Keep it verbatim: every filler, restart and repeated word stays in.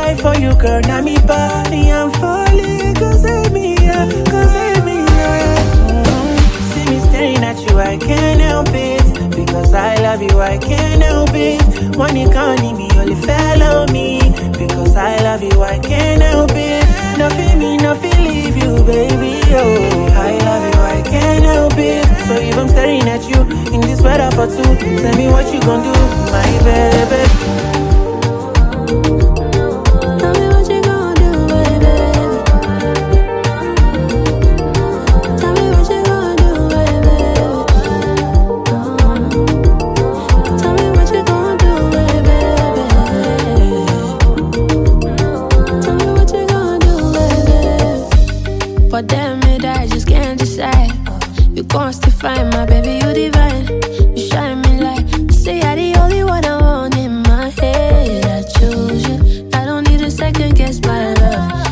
die for you, girl. Now me body, I'm falling. Cause I me, yeah, cause I me, yeah. Mm. See me staring at you, I can't help it. Because I love you, I can't help it. Money can't leave me, only follow me. Because I love you, I can't help it. Nothing me, nothing leave you, baby, oh. I love you, I can't help it. So if I'm staring at you in this weather for two, tell me what you gon' do, my baby. Tell me what you gon' do, baby. Tell me what you gon' do, baby. Tell me what you gon' do, baby. Tell me what you gon' do, baby. But damn it, I just can't decide. You gon' still find my baby, you divine. You shine me like, you say you're the only one I want in my head. I choose you, I don't need a second guess my love.